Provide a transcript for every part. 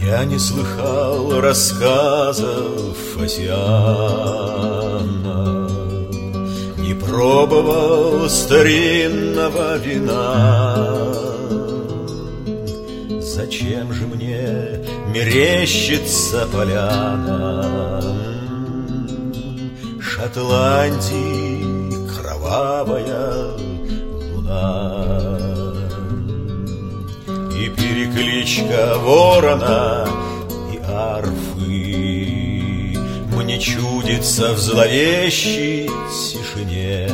Я не слыхал рассказов Осиана, не пробовал старинного вина. Зачем же мне мерещится поляна Шотландии кровавая луна? И перекличка ворона и арфы мне чудится в зловещей тишине.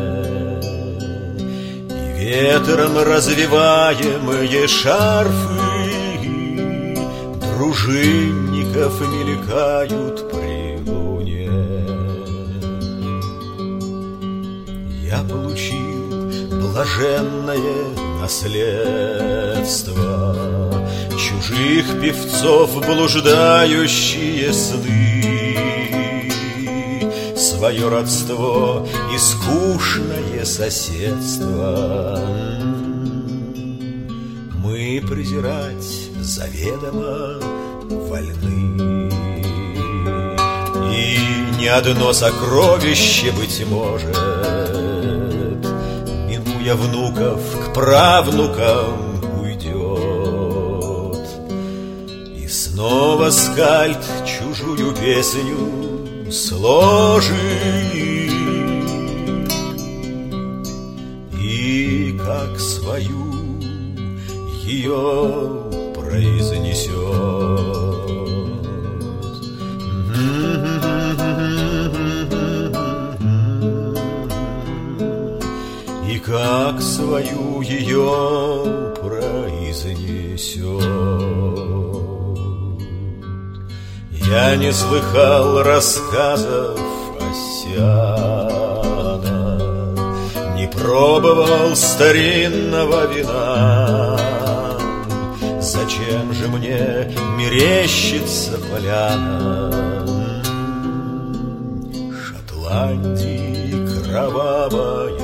И ветром развиваемые шарфы дружинников мелькают при луне. Я получил блаженное наследство чужих певцов блуждающие сны, свое родство и скучное соседство мы презирать заведомо вольны. И ни одно сокровище, быть может, минуя внуков, к правнукам уйдет. И снова скальд чужую песню сложит, и как свою ее произнесет. И как свою ее произнесет. Я не слыхал рассказов Осиана, не пробовал старинного вина. Зачем же мне мерещится поляна Шотландии кровавая